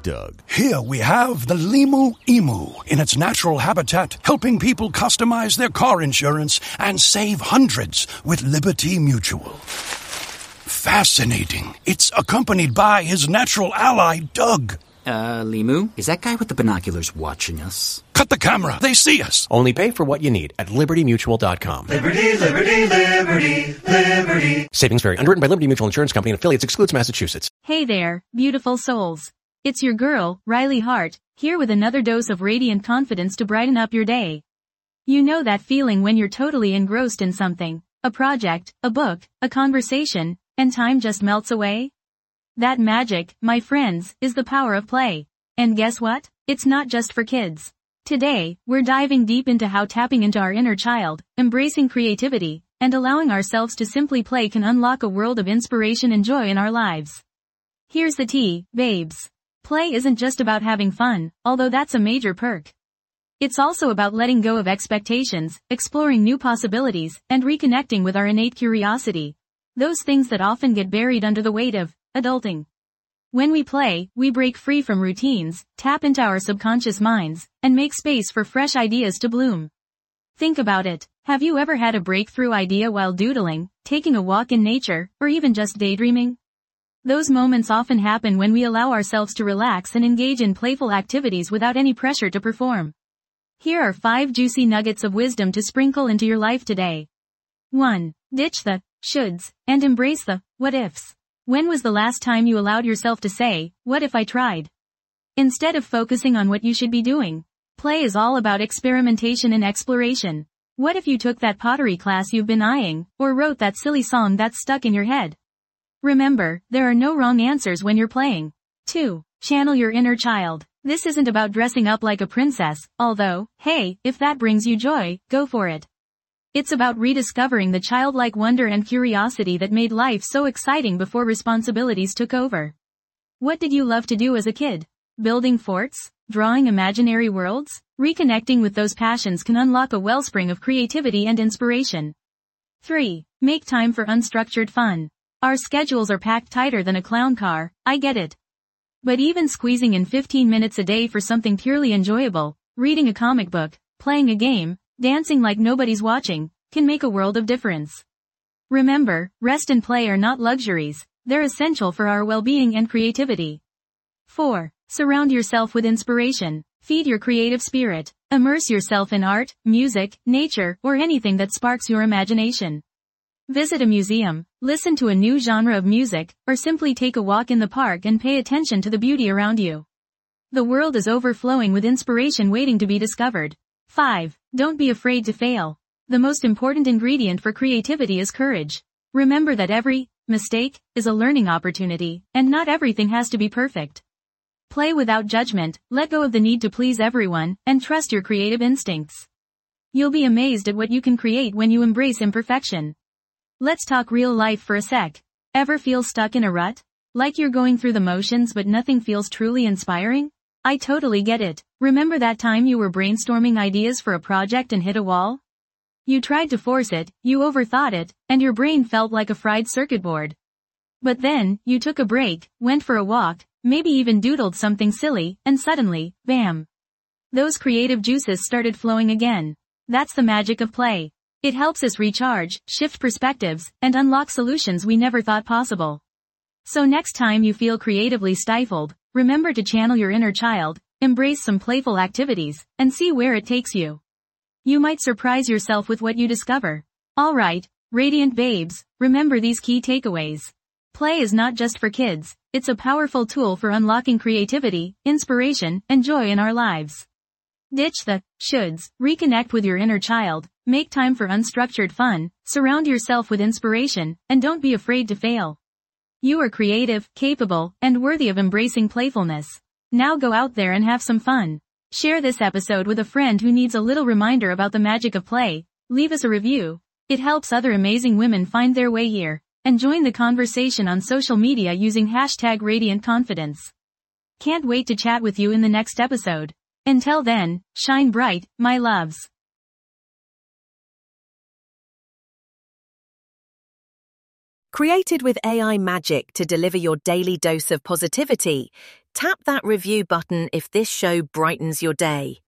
Doug. Here we have the Limu Emu in its natural habitat, helping people customize their car insurance and save hundreds with Liberty Mutual. Fascinating. It's accompanied by his natural ally, Doug. Limu, is that guy with the binoculars watching us? Cut the camera. They see us. Only pay for what you need at LibertyMutual.com. Liberty, liberty, liberty, liberty. Savings vary. Underwritten by Liberty Mutual Insurance Company and affiliates. Excludes Massachusetts. Hey there, beautiful souls. It's your girl, Riley Hart, here with another dose of radiant confidence to brighten up your day. You know that feeling when you're totally engrossed in something, a project, a book, a conversation, and time just melts away? That magic, my friends, is the power of play. And guess what? It's not just for kids. Today, we're diving deep into how tapping into our inner child, embracing creativity, and allowing ourselves to simply play can unlock a world of inspiration and joy in our lives. Here's the tea, babes. Play isn't just about having fun, although that's a major perk. It's also about letting go of expectations, exploring new possibilities, and reconnecting with our innate curiosity. Those things that often get buried under the weight of adulting. When we play, we break free from routines, tap into our subconscious minds, and make space for fresh ideas to bloom. Think about it. Have you ever had a breakthrough idea while doodling, taking a walk in nature, or even just daydreaming? Those moments often happen when we allow ourselves to relax and engage in playful activities without any pressure to perform. Here are 5 juicy nuggets of wisdom to sprinkle into your life today. 1. Ditch the shoulds and embrace the what ifs. When was the last time you allowed yourself to say, what if I tried? Instead of focusing on what you should be doing. Play is all about experimentation and exploration. What if you took that pottery class you've been eyeing, or wrote that silly song that's stuck in your head? Remember, there are no wrong answers when you're playing. 2. Channel your inner child. This isn't about dressing up like a princess, although, hey, if that brings you joy, go for it. It's about rediscovering the childlike wonder and curiosity that made life so exciting before responsibilities took over. What did you love to do as a kid? Building forts? Drawing imaginary worlds? Reconnecting with those passions can unlock a wellspring of creativity and inspiration. 3. Make time for unstructured fun. Our schedules are packed tighter than a clown car, I get it. But even squeezing in 15 minutes a day for something purely enjoyable, reading a comic book, playing a game, dancing like nobody's watching, can make a world of difference. Remember, rest and play are not luxuries, they're essential for our well-being and creativity. 4. Surround yourself with inspiration. Feed your creative spirit. Immerse yourself in art, music, nature, or anything that sparks your imagination. Visit a museum, listen to a new genre of music, or simply take a walk in the park and pay attention to the beauty around you. The world is overflowing with inspiration waiting to be discovered. 5. Don't be afraid to fail. The most important ingredient for creativity is courage. Remember that every mistake is a learning opportunity, and not everything has to be perfect. Play without judgment, let go of the need to please everyone, and trust your creative instincts. You'll be amazed at what you can create when you embrace imperfection. Let's talk real life for a sec. Ever feel stuck in a rut? Like you're going through the motions but nothing feels truly inspiring? I totally get it. Remember that time you were brainstorming ideas for a project and hit a wall? You tried to force it, you overthought it, and your brain felt like a fried circuit board. But then, you took a break, went for a walk, maybe even doodled something silly, and suddenly, bam! Those creative juices started flowing again. That's the magic of play. It helps us recharge, shift perspectives, and unlock solutions we never thought possible. So next time you feel creatively stifled, remember to channel your inner child, embrace some playful activities, and see where it takes you. You might surprise yourself with what you discover. Alright, radiant babes, remember these key takeaways. Play is not just for kids, it's a powerful tool for unlocking creativity, inspiration, and joy in our lives. Ditch the shoulds, reconnect with your inner child, make time for unstructured fun, surround yourself with inspiration, and don't be afraid to fail. You are creative, capable, and worthy of embracing playfulness. Now go out there and have some fun. Share this episode with a friend who needs a little reminder about the magic of play. Leave us a review. It helps other amazing women find their way here. And join the conversation on social media using #RadiantConfidence. Can't wait to chat with you in the next episode. Until then, shine bright, my loves. Created with AI magic to deliver your daily dose of positivity, Tap that review button if this show brightens your day.